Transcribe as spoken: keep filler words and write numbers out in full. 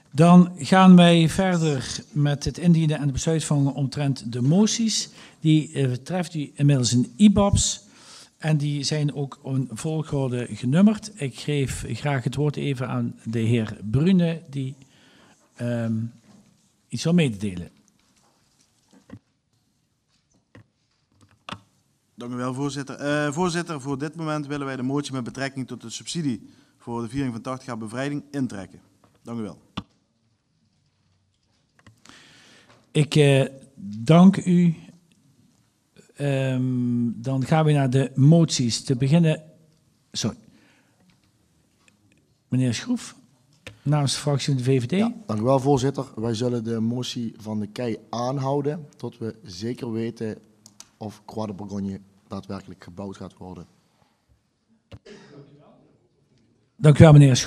Dan gaan wij verder met het indienen en de besluitvorming omtrent de moties. Die uh, betreft u inmiddels een I B A B S en die zijn ook in volgorde genummerd. Ik geef graag het woord even aan de heer Brune die um, iets wil mededelen. Dank u wel, voorzitter. Uh, voorzitter, voor dit moment willen wij de motie met betrekking tot de subsidie voor de viering van tachtig jaar bevrijding intrekken. Dank u wel. Ik uh, dank u. Um, dan gaan we naar de moties. Te beginnen. Sorry. Meneer Schroef, namens de fractie van de V V D. Ja, dank u wel, voorzitter. Wij zullen de motie van de K E I aanhouden tot we zeker weten of Croix de Bourgogne daadwerkelijk gebouwd gaat worden. Dank u wel, meneer Schroef.